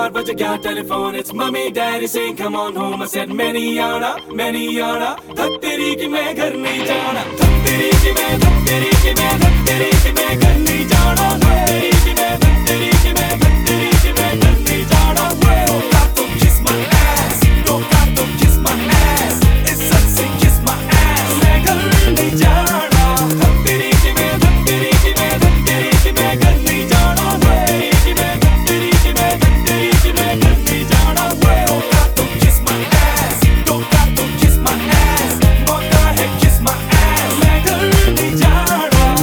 बज गया telephone, it's mummy daddy saying come on home. I said मैं नहीं आना, मैं नहीं आना, धक तेरी की मैं घर नहीं जाना, धक तेरी की मैं, धक तेरी की मैं, धक तेरी की मैं घर नहीं जाना, धक तेरी की मैं, धक तेरी की मैं, धक तेरी की मैं घर नहीं जाना. Don't got to kiss my ass, don't got to kiss my ass, it's such a kiss my ass. मैं घर नहीं जाना, धक तेरी की मैं, धक तेरी की मैं, धक तेरी की मैं घर नहीं जाना, धक तेरी की मैं, धक तेरी की मैं, धक तेरी की मैं घर नहीं जाना. Don't got to kiss my ass, don't got to kiss my ass, मौका है kiss my ass. मैं घर नहीं जाना.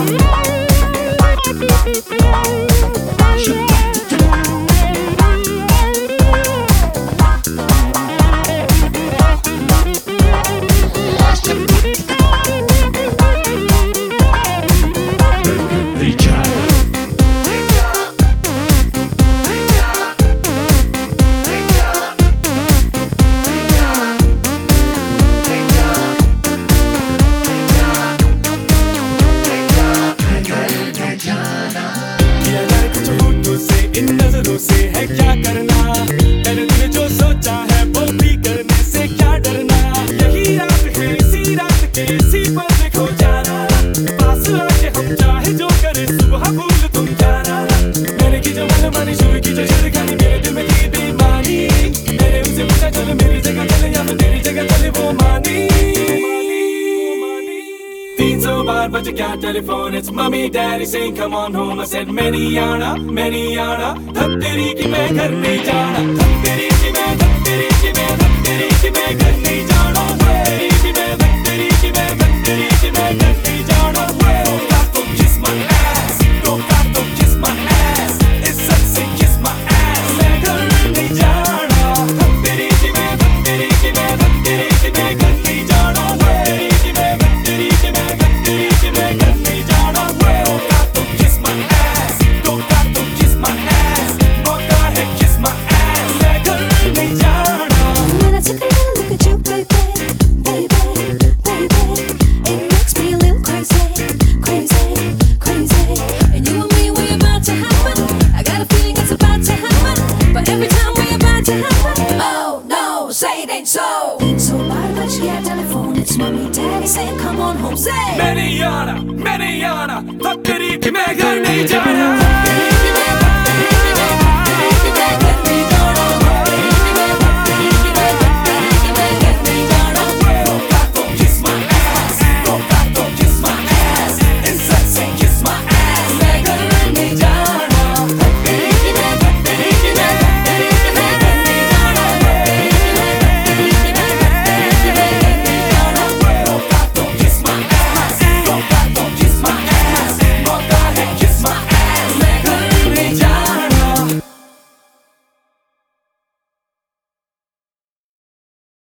इन नजरों से है क्या करना, मैंने तूने जो सोचा है वो भी करने से क्या डरना. यही रात है, इसी रात के इसी पल में खो जाना, पास आके हम चाहे जो करे सुबह भूल तुम जाना. मैंने की जो मनमानी शुरू की जो छिड़कानी, मेरे दिल में की बेईमानी, मैंने उसे पूछा चलो मेरी जगह चले या मैं तेरी जगह चले, वो मानी. 300 बार बज गया telephone, it's mummy daddy saying come on home. I said मैं नहीं आना, मैं नहीं आना, धक तेरी की मैं घर नहीं जाना, धक तेरी की मैं, धक तेरी की मैं, धक तेरी की मैं घर नहीं जाना, धक तेरी की मैं, धक तेरी की मैं, धक तेरी की मैं घर नहीं जाना. Don't got to kiss my ass, don't got to kiss my ass, it's such a kiss my ass. मैं घर नहीं जाना, धक तेरी की मैं, धक तेरी की मैं, धक तेरी की मैं घर नहीं जाना, धक तेरी की मैं, धक तेरी की मैं, धक तेरी की मैं घर नहीं जाना. Don't got to kiss my ass, don't got to kiss my ass, मौका है kiss my ass. मैं घर नहीं जाना. When I take a look at you, baby, baby, baby, it makes me a little crazy, crazy, crazy. And you and me, we're about to happen. I got a feeling it's about to happen. But every time we're about to happen, oh no, say it ain't so. So why don't you get telephone? It's mommy, daddy saying come on home, say. मैं नहीं आना, मैं नहीं आना, धक तेरी की मैं घर नहीं जाना.